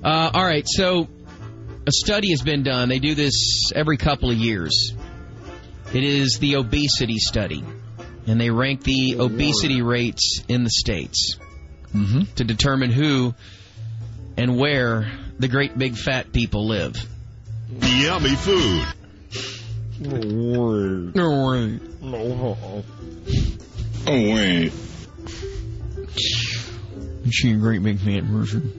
All right, so a study has been done. They do this every couple of years. It is the obesity study, and they rank the obesity rates in the states to determine who and where the great big fat people live. Yummy food. Oh, wait. She a great big fat person.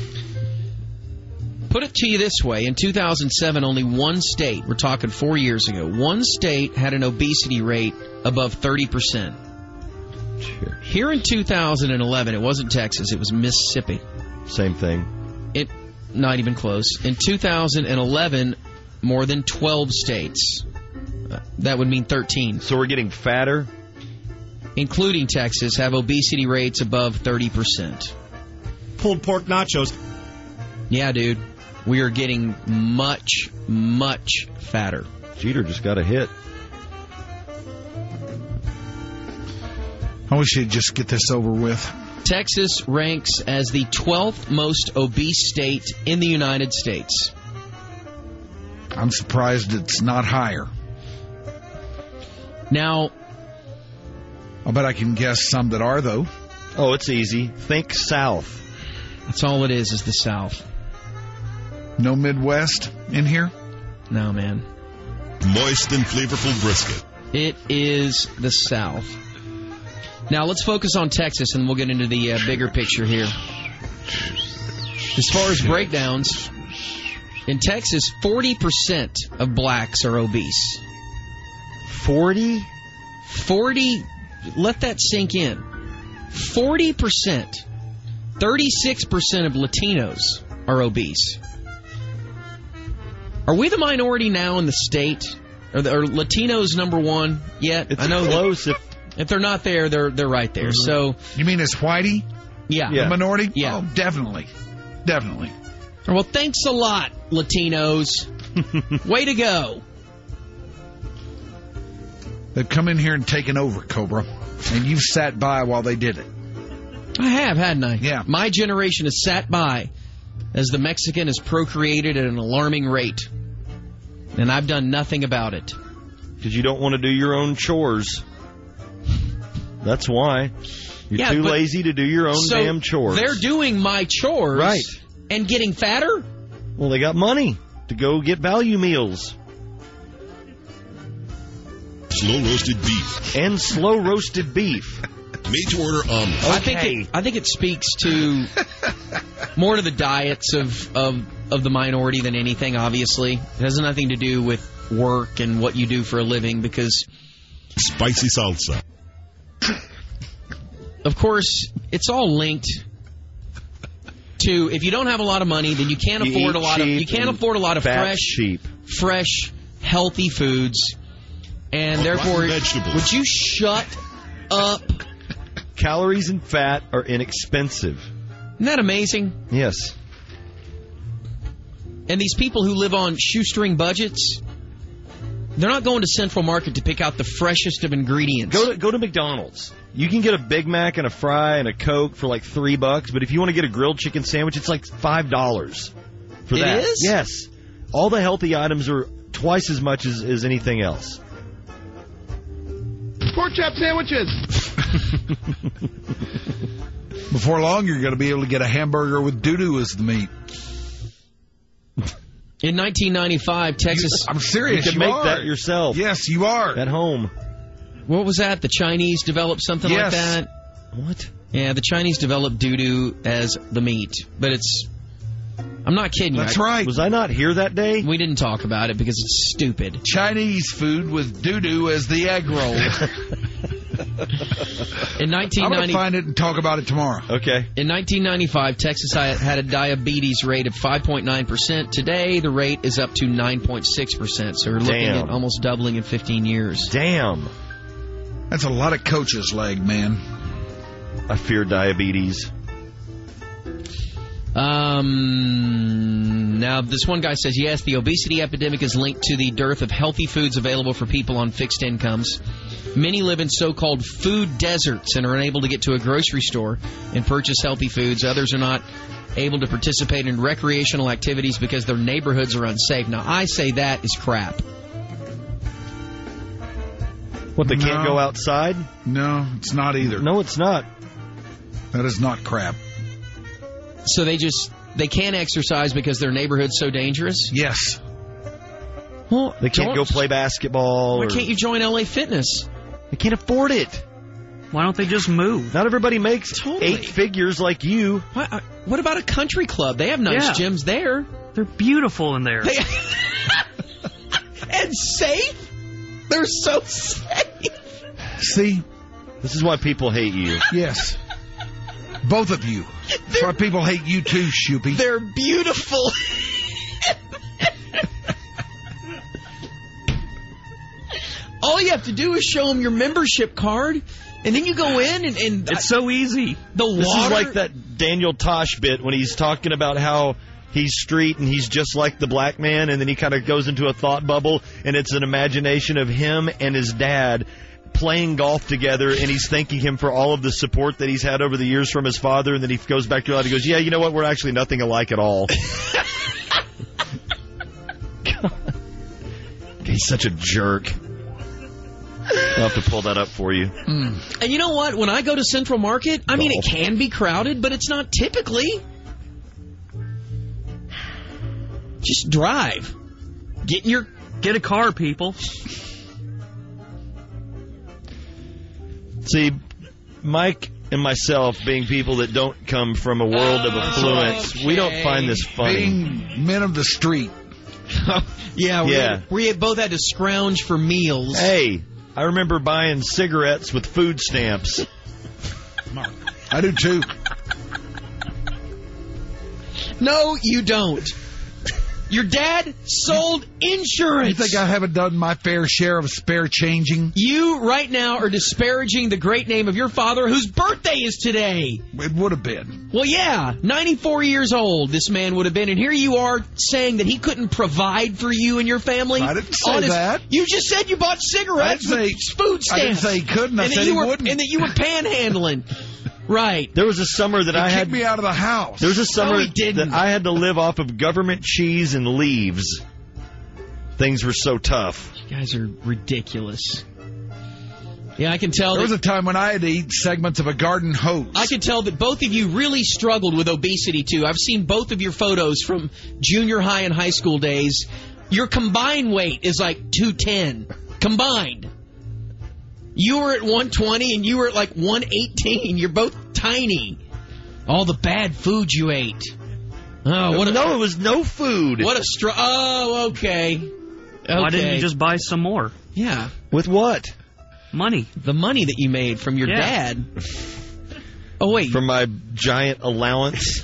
Put it to you this way. In 2007, only one state, we're talking 4 years ago, one state had an obesity rate above 30%. Here in 2011, it wasn't Texas, it was Mississippi. Same thing. Not even close. In 2011, more than 12 states. That would mean 13. So we're getting fatter? Including Texas, have obesity rates above 30%. Pulled pork nachos. Yeah, dude. We are getting much, much fatter. Jeter just got a hit. I wish you'd just get this over with. Texas ranks as the 12th most obese state in the United States. I'm surprised it's not higher. Now, I'll bet I can guess some that are, though. Oh, it's easy. Think South. That's all it is the South. No Midwest in here? No, man. Moist and flavorful brisket. It is the South. Now, let's focus on Texas, and we'll get into the bigger picture here. As far as breakdowns, in Texas, 40% of blacks are obese. 40? 40, let that sink in. 40%. 36% of Latinos are obese. Are we the minority now in the state? Are Latinos number one yet? It's I know close. If they're not there, they're right there. Mm-hmm. So You mean as whitey? Yeah. The minority? Yeah. Oh, definitely. Definitely. Well, thanks a lot, Latinos. Way to go. They've come in here and taken over, Cobra. And you've sat by while they did it. I have, hadn't I? Yeah. My generation has sat by as the Mexican has procreated at an alarming rate. And I've done nothing about it. Because you don't want to do your own chores. That's why. You're too lazy to do your own damn chores. They're doing my chores. Right. And getting fatter? Well, they got money to go get value meals. Slow roasted beef. And slow roasted beef. Made to order omelet. Okay. I think it speaks to more to the diets of the minority than anything, obviously. It has nothing to do with work and what you do for a living because... Spicy salsa. Of course, it's all linked to if you don't have a lot of money, then you can't afford a lot of fresh, healthy foods. And therefore, would you shut up? Calories and fat are inexpensive. Isn't that amazing? Yes. And these people who live on shoestring budgets, they're not going to Central Market to pick out the freshest of ingredients. Go to McDonald's. You can get a Big Mac and a fry and a Coke for like $3, but if you want to get a grilled chicken sandwich, it's like $5 for that. It is? Yes. All the healthy items are twice as much as anything else. Pork chop sandwiches. Before long, you're going to be able to get a hamburger with doo-doo as the meat. In 1995, Texas... I'm serious, you can make that yourself. Yes, you are. At home. What was that? The Chinese developed something like that? What? Yeah, the Chinese developed doo-doo as the meat. But it's... I'm not kidding you. That's right. Was I not here that day? We didn't talk about it because it's stupid. Chinese food with doo-doo as the egg roll. In 1990, I'm going to find it and talk about it tomorrow. Okay. In 1995, Texas had a diabetes rate of 5.9%. Today, the rate is up to 9.6%. So we're looking at almost doubling in 15 years. Damn. That's a lot of coach's leg, man. I fear diabetes. Now, this one guy says, yes, the obesity epidemic is linked to the dearth of healthy foods available for people on fixed incomes. Many live in so-called food deserts and are unable to get to a grocery store and purchase healthy foods. Others are not able to participate in recreational activities because their neighborhoods are unsafe. Now, I say that is crap. What, they can't No. go outside? No, it's not either. No, it's not. That is not crap. So they can't exercise because their neighborhood's so dangerous? Yes. Well, They can't go play basketball. Why or- can't you join LA Fitness? They can't afford it. Why don't they just move? Not everybody makes Totally. 8 figures like you. What about a country club? They have nice Yeah. gyms there. They're beautiful in there. And safe? They're so safe. See? This is why people hate you. Yes. Both of you. That's why people hate you too, Shoopy. They're beautiful. All you have to do is show them your membership card, and then you go in and It's so easy. the water. This is like that Daniel Tosh bit when he's talking about how he's street and he's just like the black man, and then he kind of goes into a thought bubble, and it's an imagination of him and his dad playing golf together, and he's thanking him for all of the support that he's had over the years from his father, and then he goes back to it and he goes, yeah, you know what, we're actually nothing alike at all. He's such a jerk. I'll have to pull that up for you. And you know what? When I go to Central Market, I mean, it can be crowded, but it's not typically. Just drive. Get a car, people. See, Mike and myself, being people that don't come from a world of affluence, we don't find this funny. Being men of the street. Yeah. We both had to scrounge for meals. Hey, I remember buying cigarettes with food stamps. I do too. No, you don't. Your dad sold insurance. You think I haven't done my fair share of spare changing? You right now are disparaging the great name of your father, whose birthday is today. It would have been. Well, yeah, 94 years old this man would have been, and here you are saying that he couldn't provide for you and your family. I didn't say that. You just said you bought cigarettes I didn't with food stamps. I didn't say he couldn't. I and said that you he were, wouldn't. And that you were panhandling. Right. There was a summer that I He had. kicked me out of the house. There was a summer he didn't. that I had to live off of government cheese and leaves. Things were so tough. You guys are ridiculous. Yeah, I can tell. There was that, a time when I had to eat segments of a garden hose. I can tell that both of you really struggled with obesity, too. I've seen both of your photos from junior high and high school days. Your combined weight is like 210. Combined. You were at 120 and you were at like 118. You're both tiny. All the bad food you ate. Oh, what a, No, it was no food. what a Oh, okay. Why didn't you just buy some more? Yeah. With what? Money. The money that you made from your Yeah. dad. Oh, wait. From my giant allowance?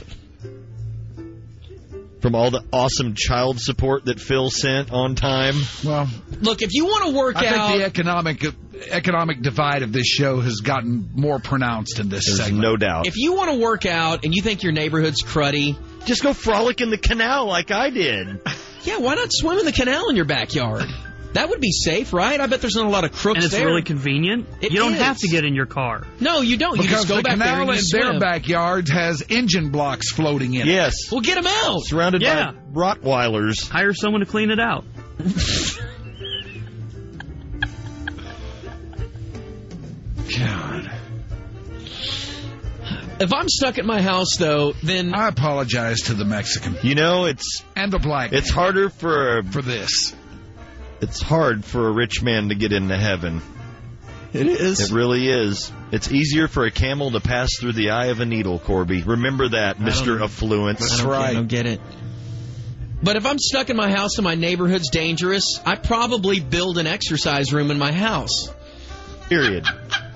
From all the awesome child support that Phil sent on time? Well, Look, if you want to work I out... think the economic divide of this show has gotten more pronounced in this There's segment. no doubt. If you want to work out and you think your neighborhood's cruddy, Just go frolic in the canal like I did. yeah, why not swim in the canal in your backyard? That would be safe, right? I bet there's not a lot of crooks And it's there. really convenient. It You don't is. have to get in your car. No, you don't. You Because just go the back there canal and you in swim. their backyards has engine blocks floating in it. Yes. Well, get them out. Surrounded Yeah. by Rottweilers. Hire someone to clean it out. God. If I'm stuck at my house, though, then... I apologize to the Mexican You know, it's and the black it's harder for for this. it's hard for a rich man to get into heaven. It is. It really is. It's easier for a camel to pass through the eye of a needle, Corby. Remember that, Mr. Affluence. I don't get it. But if I'm stuck in my house and my neighborhood's dangerous, I probably build an exercise room in my house. Period.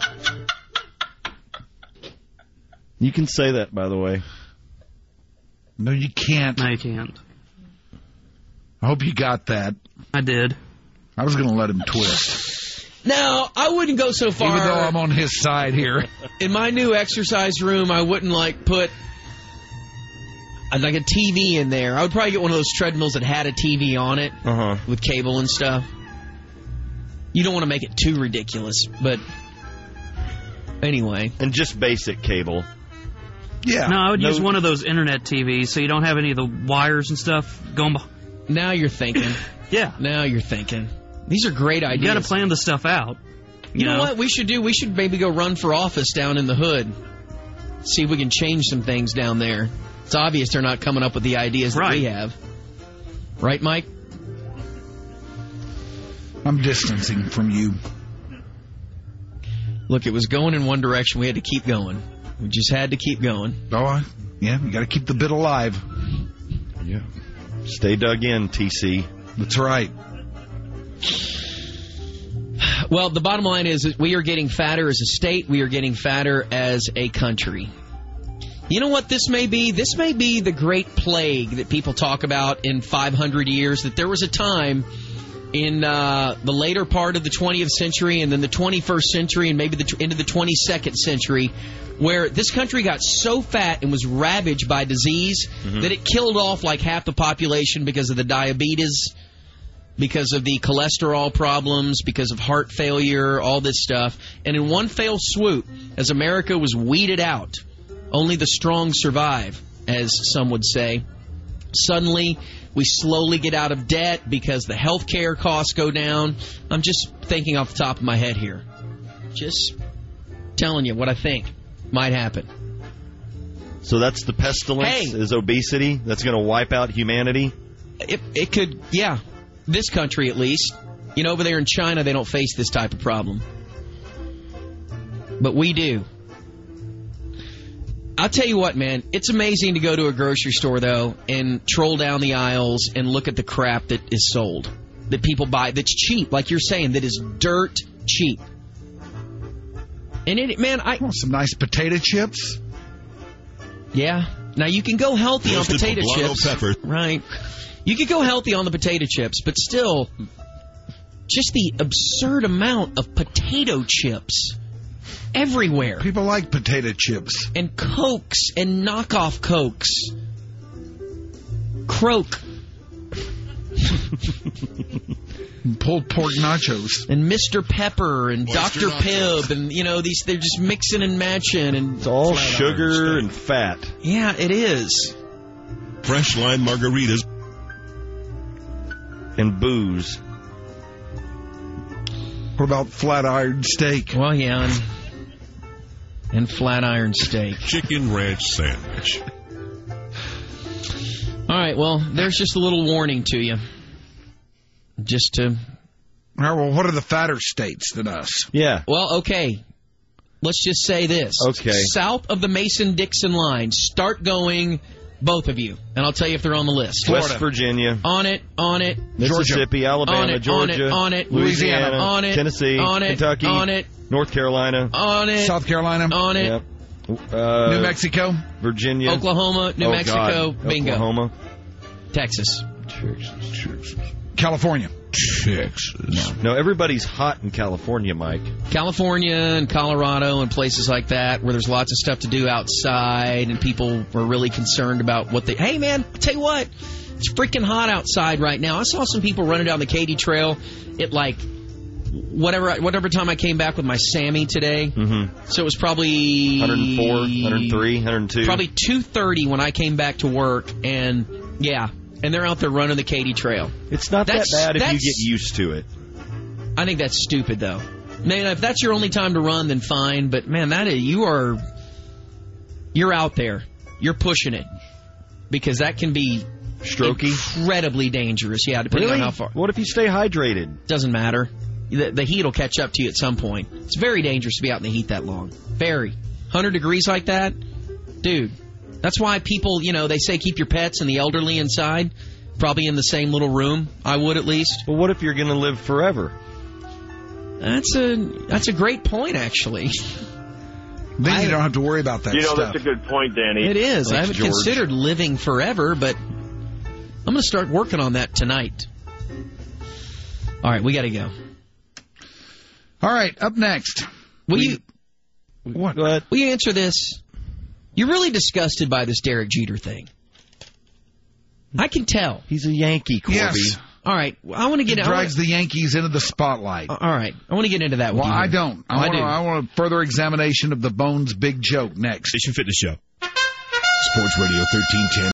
You can say that, by the way. No, you can't. No, you can't. I hope you got that. I did. I was going to let him twist. Now, I wouldn't go so far. Even though I'm on his side here. In my new exercise room, I wouldn't put like a TV in there. I would probably get one of those treadmills that had a TV on it with cable and stuff. You don't want to make it too ridiculous, but anyway. And just basic cable. Yeah. No, I would use one of those internet TVs so you don't have any of the wires and stuff going behind. Now you're thinking. Yeah. Now you're thinking. These are great ideas. You got to plan the stuff out. You know what we should do? We should maybe go run for office down in the hood. See if we can change some things down there. It's obvious they're not coming up with the ideas that we have. Right, Mike? I'm distancing from you. Look, it was going in one direction. We had to keep going. We just had to keep going. Oh, yeah, you got to keep the bit alive. Yeah. Stay dug in, TC. That's right. Well, the bottom line is that we are getting fatter as a state. We are getting fatter as a country. You know what this may be? This may be the great plague that people talk about in 500 years, that there was a time in the later part of the 20th century and then the 21st century and maybe into the 22nd century where this country got so fat and was ravaged by disease that it killed off like half the population because of the diabetes, because of the cholesterol problems, because of heart failure, all this stuff. And in one fell swoop, as America was weeded out, only the strong survive, as some would say. Suddenly, we slowly get out of debt because the health care costs go down. I'm just thinking off the top of my head here. Just telling you what I think might happen. So that's the pestilence, is obesity? That's going to wipe out humanity? It could, yeah. This country, at least. You know, over there in China, they don't face this type of problem. But we do. I'll tell you what, man. It's amazing to go to a grocery store, though, and troll down the aisles and look at the crap that is sold, that people buy, that's cheap, like you're saying, that is dirt cheap. And it, man, some nice potato chips. Yeah. Now, you can go healthy on potato chips. Pepper. Right. You could go healthy on the potato chips, but still, just the absurd amount of potato chips everywhere. People like potato chips. And Cokes and knockoff Cokes. Croak. And pulled pork nachos. And Mr. Pepper and Oyster Dr. nachos. Pibb. And, you know, they're just mixing and matching. And It's all sugar and fat. Yeah, it is. Fresh lime margaritas. And booze. What about flat iron steak? Well, yeah, and flat iron steak. Chicken ranch sandwich. All right, well, there's just a little warning to you. Just to... All right, well, what are the fatter states than us? Yeah. Well, okay. Let's just say this. Okay. South of the Mason-Dixon line, start going, both of you. And I'll tell you if they're on the list. Florida. West Virginia. On it. Mississippi, Alabama, on it, Georgia, on it, Louisiana, on it, Tennessee, on it, Kentucky, on it, North Carolina, on it, South Carolina. on it, yep. New Mexico. Virginia, Oklahoma, New Mexico, God. bingo. Oklahoma, Texas. California. No, everybody's hot in California, Mike. California and Colorado and places like that where there's lots of stuff to do outside and people are really concerned about what they... Hey, man, I'll tell you what. It's freaking hot outside right now. I saw some people running down the Katy Trail at like whatever time I came back with my Sammy today. Mm-hmm. So it was probably 104, 103, 102. Probably 2:30 when I came back to work, and yeah, and they're out there running the Katy Trail. It's not that bad if you get used to it. I think that's stupid, though. Man, if that's your only time to run, then fine. But man, you're out there, you're pushing it, because that can be strokey, incredibly dangerous. Yeah, depending on how far. What if you stay hydrated? Doesn't matter. The heat will catch up to you at some point. It's very dangerous to be out in the heat that long. Very. 100 degrees like that? Dude, that's why people, they say keep your pets and the elderly inside, probably in the same little room. I would at least. Well, what if you're going to live forever? That's a great point, actually. Then you don't have to worry about that stuff. That's a good point, Danny. It is. Thanks, I haven't George. considered living forever, but I'm going to start working on that tonight. All right, we got to go. All right, up next. Will you answer this? You're really disgusted by this Derek Jeter thing. I can tell. He's a Yankee, Corby. Yes. All right, I want to get... drags the Yankees into the spotlight. All right, I want to get into that with well, you. I don't. I want a further examination of the Bones big joke next. Station Fitness Show. Sports Radio 1310.